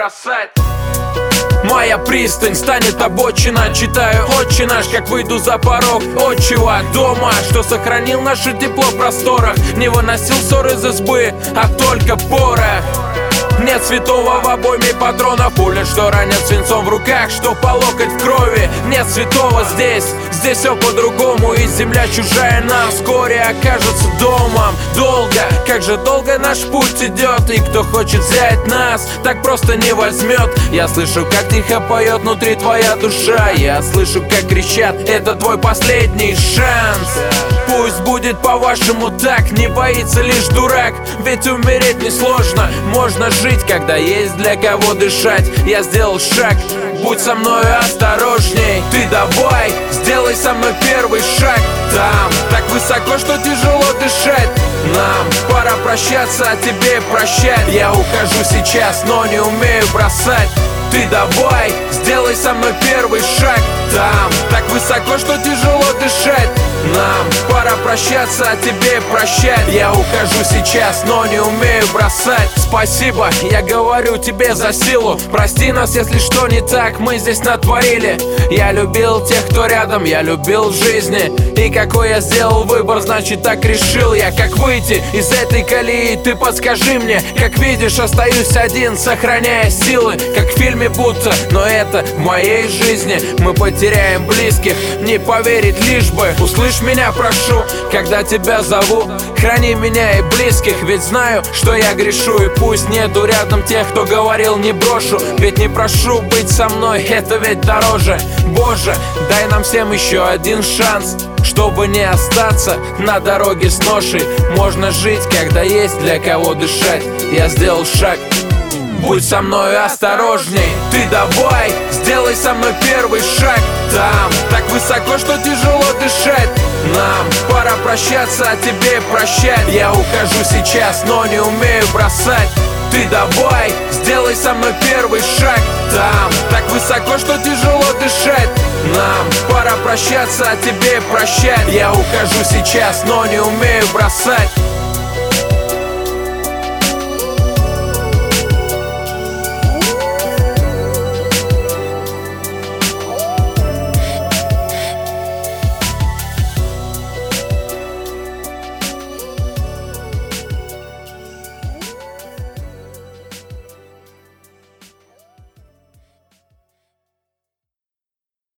бросать. Моя пристань станет обочина. Читаю «Отче наш», как выйду за порог отчего дома, что сохранил наше тепло в просторах, не выносил ссор из избы, а только порох. Нет святого в обойме патронов, пуля, что ранят свинцом в руках, что по локоть в крови. Нет святого здесь, здесь все по-другому, и земля чужая нам вскоре окажется домом. Долго, как же долго наш путь идет, и кто хочет взять нас, так просто не возьмет. Я слышу, как тихо поет внутри твоя душа, я слышу, как кричат: это твой последний шанс. Пусть будет по-вашему так, не боится лишь дурак, ведь умереть несложно, можно жить, когда есть для кого дышать. Я сделал шаг, будь со мною осторожней. Ты давай, сделай со мной первый шаг. Там так высоко, что тяжело дышать. Нам пора прощаться, а тебе прощать. Я ухожу сейчас, но не умею бросать. Ты давай, сделай со мной первый шаг. Там так высоко, что тяжело дышать. Нам пора прощаться, а тебе прощать. Я ухожу сейчас, но не умею бросать. Спасибо, я говорю тебе за силу. Прости нас, если что не так мы здесь натворили. Я любил тех, кто рядом, я любил жизни. И какой я сделал выбор, значит так решил я. Как выйти из этой колеи, ты подскажи мне. Как видишь, остаюсь один, сохраняя силы, как в фильме будто, но это в моей жизни. Мы потеряем близких, не поверить лишь бы. Услышь меня, прошу, когда тебя зову. Храни меня и близких, ведь знаю, что я грешу. И пусть нету рядом тех, кто говорил не брошу, ведь не прошу быть со мной, это ведь дороже. Боже, дай нам всем еще один шанс, чтобы не остаться на дороге с ношей. Можно жить, когда есть для кого дышать. Я сделал шаг, будь со мной осторожней. Ты давай, сделай со мной первый шаг. Там так высоко, что тяжело дышать. Нам пора прощаться, а тебе прощать. Я ухожу сейчас, но не умею бросать. Ты давай, сделай со мной первый шаг. Там так высоко, что тяжело дышать. Нам пора прощаться, а тебе прощать. Я ухожу сейчас, но не умею бросать.